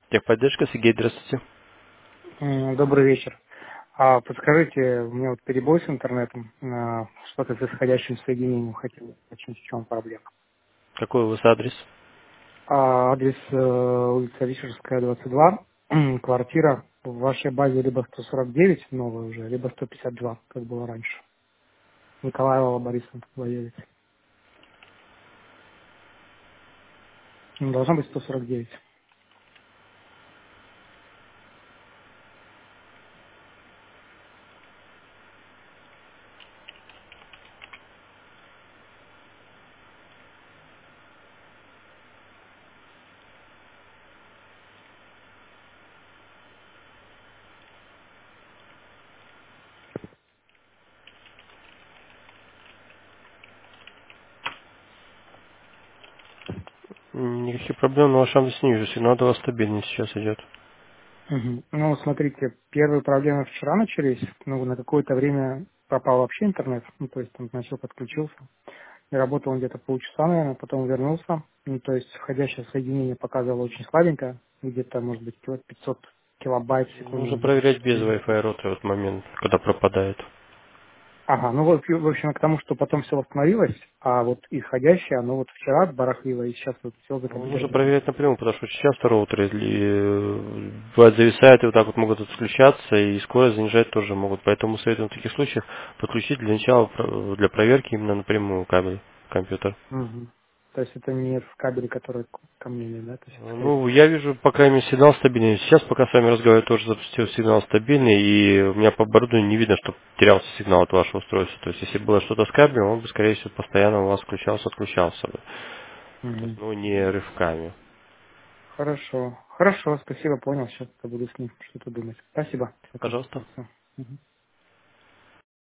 Техподдержка, Сергей, здравствуйте. Добрый вечер. Подскажите, у меня вот перебой с интернетом, что-то с исходящим соединением, хотел уточнить, в чем проблема. Какой у вас адрес? Адрес улица Вишерская, 22, квартира в вашей базе либо 149, новая уже, либо 152, как было раньше. Николаева Борисовна, владелец. Должно быть 149. Никаких проблем на вашем адресе не вижу. Сигнал до вас стабильный сейчас идет. Мгм. Ну, смотрите, первые проблемы вчера начались, ну, на какое-то время пропал вообще интернет, ну, то есть он начал подключился. И работал он где-то полчаса, наверное, потом вернулся. Ну, то есть входящее соединение показывало очень слабенько, где-то, может быть, 500 килобайт в секунду, Нужно может быть, проверять без 400. Wi-Fi роутера в этот момент, когда пропадает. Ага, ну вот, в общем, к тому, что потом все восстановилось, а вот исходящее, оно вот вчера барахлило, и сейчас вот все Ну, нужно закомпилировано. проверять напрямую, потому что очень часто роутеры бывает зависают и вот так вот могут отключаться, и скорость занижать тоже могут. Поэтому советуем в таких случаях подключить для начала для проверки именно напрямую кабель компьютер. Мгм. То есть это не в кабеле, который ко мне, нет, да? То есть это, скорее Ну, всего. я вижу, по крайней мере, сигнал стабильный. Сейчас, пока с вами разговариваю, тоже запустил сигнал стабильный, и у меня по оборудованию не видно, что терялся сигнал от вашего устройства. То есть, если было что-то с кабелем, он бы, скорее всего, постоянно у вас включался, отключался бы. То есть, Мгм. ну, не рывками. Хорошо. Хорошо, спасибо, понял. Сейчас буду с ним что-то думать. Спасибо за Пожалуйста. консультацию. Мгм.